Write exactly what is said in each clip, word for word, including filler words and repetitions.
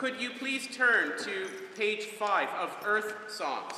could you please turn to page five of Earth Songs?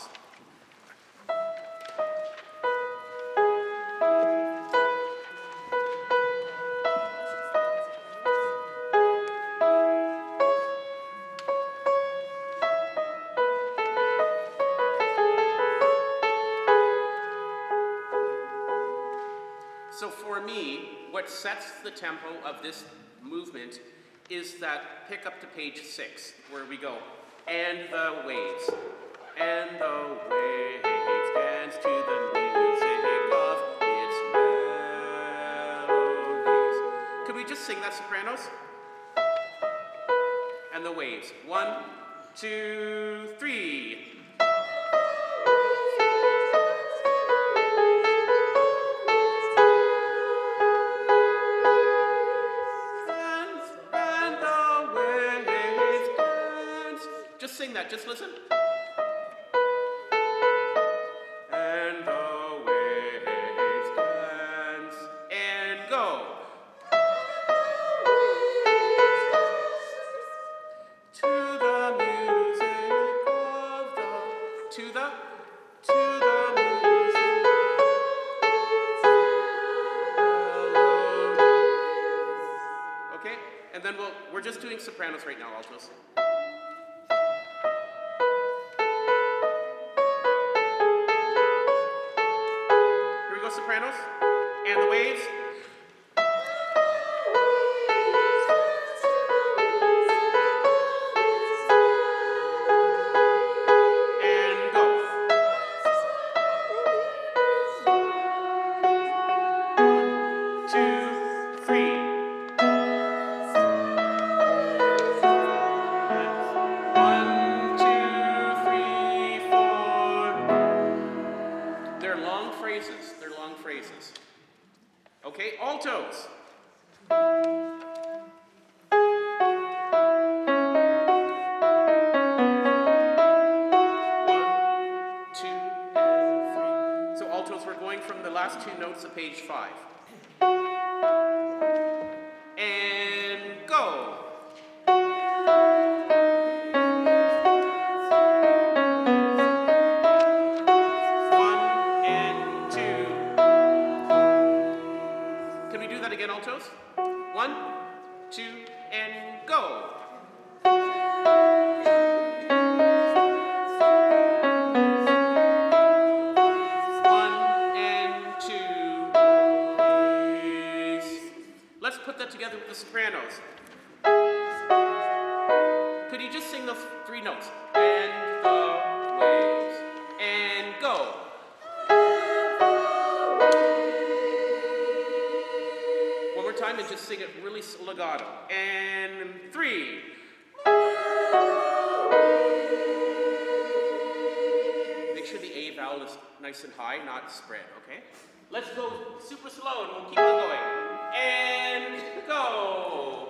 So for me, what sets the tempo of this movement is that pick up to page six, where we go, and the waves, and the waves dance to the music of its melodies. Could we just sing that, sopranos? And the waves. One, two, three. Just sing that, just listen. And the waves dance and go. To the music of the, to the, to the music. Okay, and then we'll, we're just doing sopranos right now, altos. Sopranos, and the waves. And go. One, two, three. One, two, three, four. They're long phrases. They're long phrases. Okay, altos. One, two, and three. So altos, we're going from the last two notes of page five. And go. Again, altos. One, two, and go. One and two. Please. Let's put that together with the sopranos. Could you just sing those three notes? And the waves. And go. Time and just sing it really legato. And three. Make sure the A vowel is nice and high, not spread, okay? Let's go super slow and we'll keep on going. And go.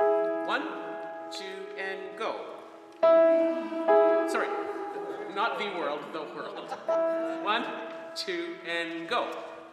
Not the world, the world. One, two, and go.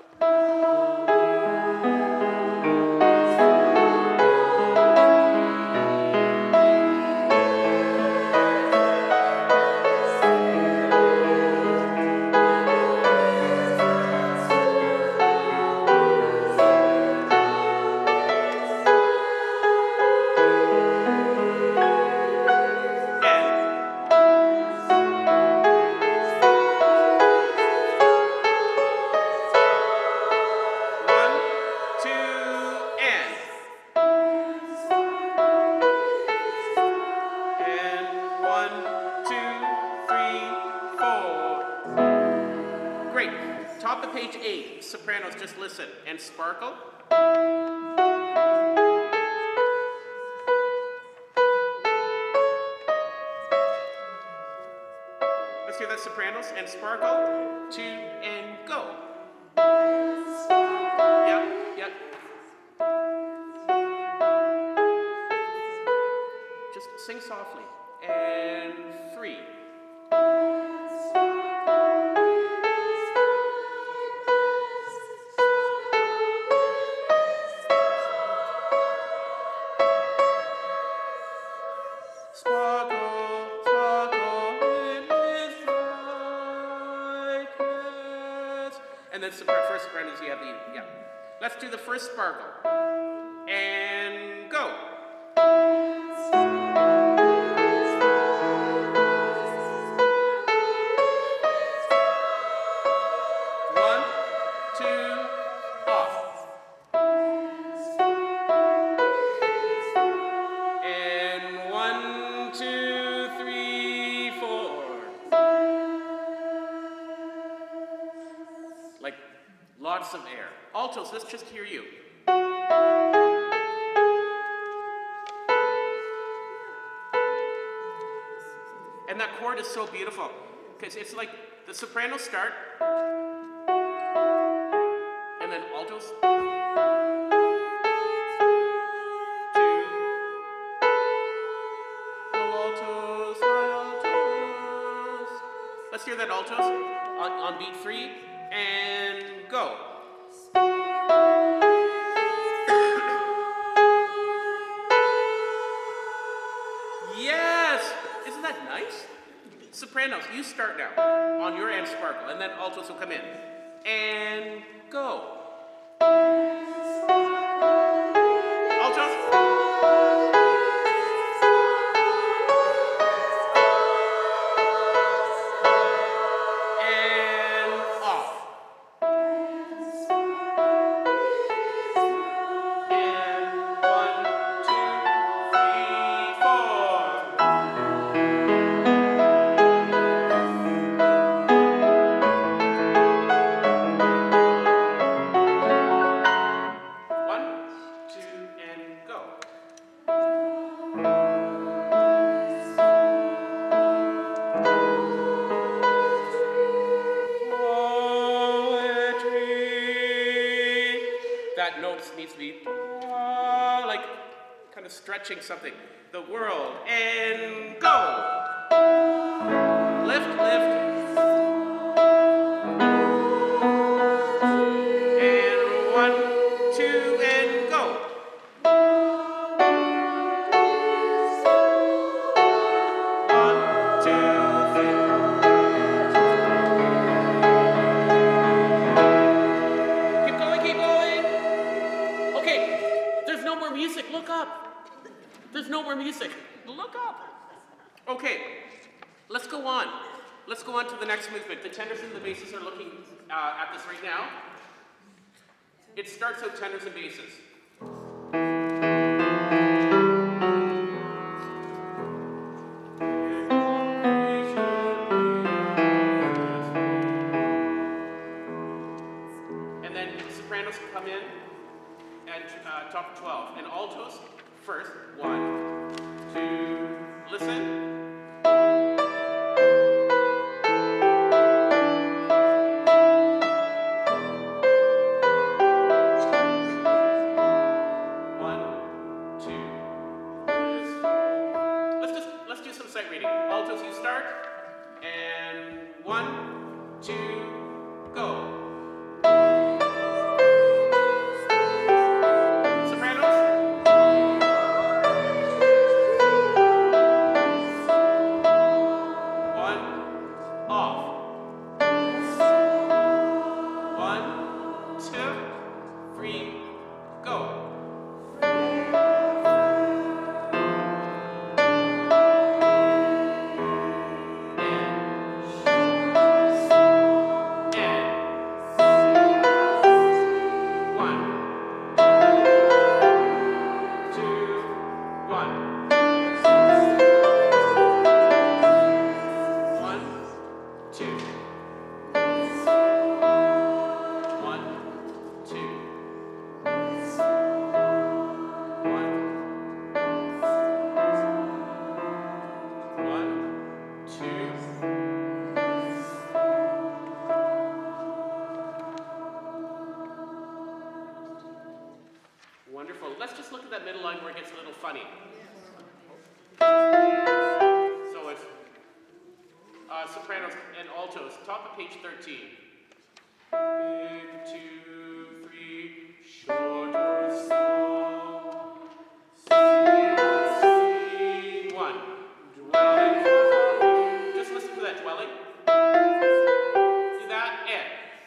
Top of page eight, sopranos, just listen, and sparkle. Let's hear that sopranos, and sparkle, two, and go. Yep, yep. Just sing softly, and three. And then first sopranos, you have the, yeah. Let's do the first sparkle. And go. One, two, off. And one, two, three, four. Like lots of air. Altos, let's just hear you. And that chord is so beautiful because it's like the sopranos start and then altos. Two. Low altos, high altos. Let's hear that altos on, on beat three. And go. Yes! Isn't that nice? Sopranos, you start now on your end sparkle, and then altos will come in. And go. Altos. That note needs to be uh, like kind of stretching something. The world, and go. Lift, lift. And one, two, and go. One, two, three. Keep going, keep going. Okay, there's no more music. Look up. There's no more music. Look up. Okay, let's go on. Let's go on to the next movement. The tenors and the basses are looking uh, at this right now. It starts out tenors and basses. And then sopranos come in at uh, top of twelve. And altos first. One, two, listen. Let's just let's do some sight reading. Altos, you start, and One, two, go. Sopranos. One, off. One, two, three, go. Wonderful. Let's just look at that middle line where it gets a little funny. So it's uh, sopranos and altos, top of page thirteen. Big, two, three, short or small. C, one. Dwelling. Just listen to that dwelling. See that? And.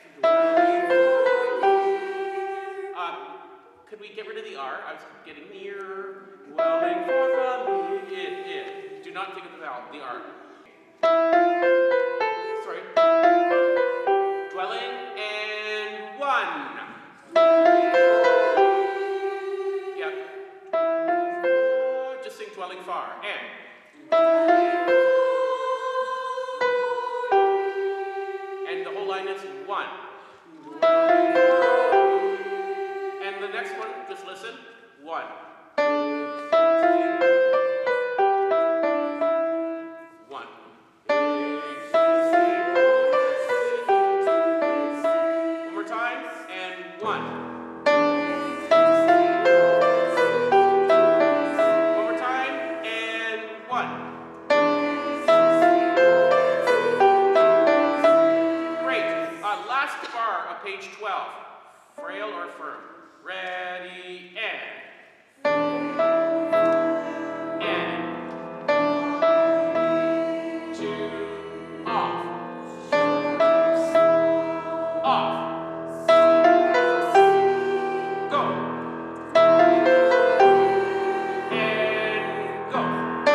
Could we get rid of the R? I was getting near. Dwelling for from it, it. Do not think of the vowel, the R. Sorry. Dwelling and one. Yep. Just sing dwelling far. And. And the whole line is one. And the next one, just listen. One. One. One more time, and one. One more time, and one. Great. Uh, last bar of page twelve. Frail or firm. Ready, and. And. Two, off. Off. Go. And go.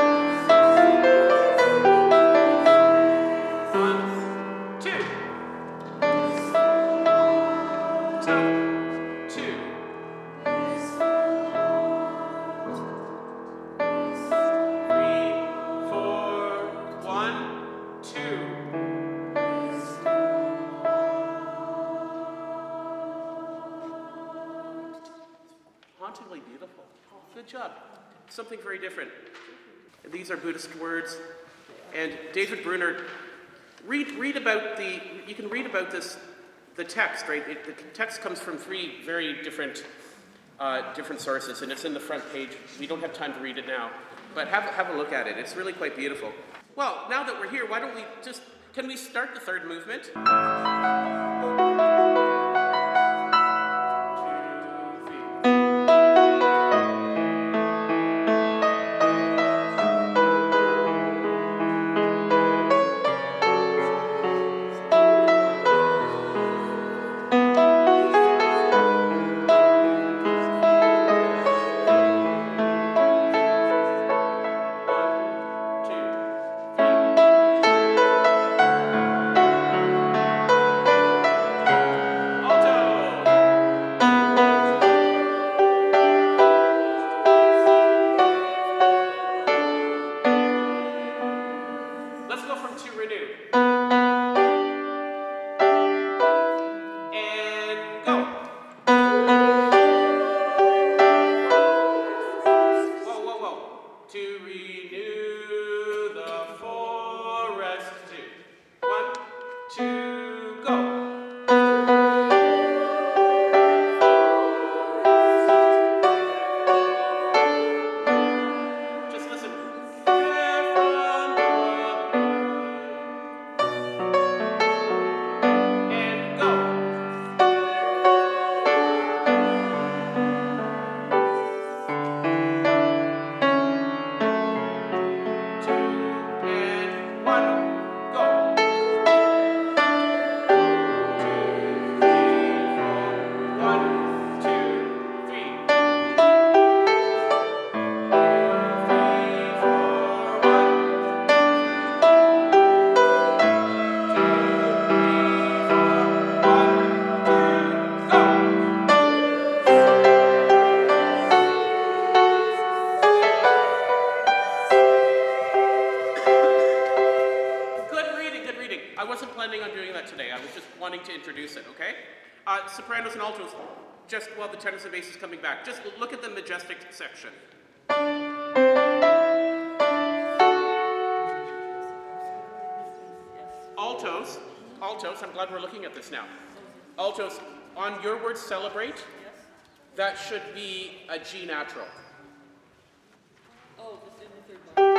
One, two. Two, two. Hauntingly beautiful. Good job. Something very different. These are Buddhist words. And David Bruner, read read about the, you can read about this, the text, right? It, the text comes from three very different uh, different sources, and it's in the front page. We don't have time to read it now, but have, have a look at it. It's really quite beautiful. Well, now that we're here, why don't we just, can we start the third movement? wasn't planning on doing that today. I was just wanting to introduce it, okay? Uh, sopranos and altos, just while the tenors and bass is coming back, just look at the majestic section. Altos, altos, I'm glad we're looking at this now. Altos, on your word celebrate, Yes. that should be a G natural. Oh, just in the third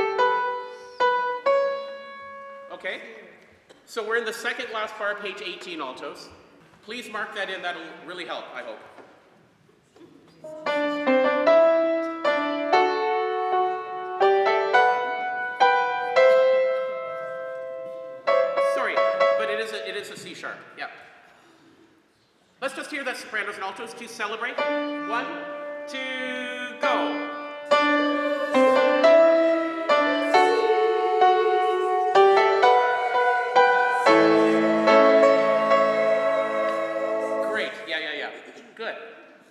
bar. Okay? So we're in the second last bar, page eighteen, altos. Please mark that in, that'll really help, I hope. Sorry, but it is a, it is a C sharp, yeah. Let's just hear that sopranos and altos to celebrate. One, two,